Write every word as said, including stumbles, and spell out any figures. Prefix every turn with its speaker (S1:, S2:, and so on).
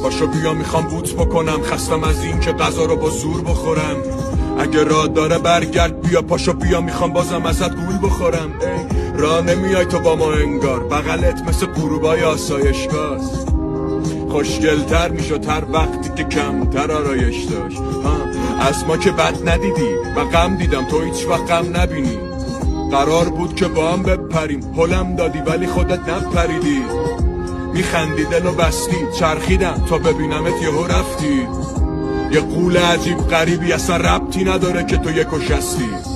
S1: پاشو بیا میخوام بوت بکنم، خستم از این که غذا رو با زور بخورم. اگه راه داره برگرد بیا، پاشو بیا میخوام بازم ازت گول بخورم. ای راه نمیای تو با ما انگار، بغلت مثل غروبای آسایشگاست. خوشگلتر میشد هر وقتی که کمتر آرایش داشت. از ما که بد ندیدی و غم دیدم، تو هیچ وقت غم نبینی. قرار بود که با هم بپریم، هلم دادی ولی خودت نپریدی. میخندی دلو بستی، چرخیدم تا ببینمت یهو رفتی. یه قول عجیب غریبی اصلا ربطی نداره که تو یک و شستی.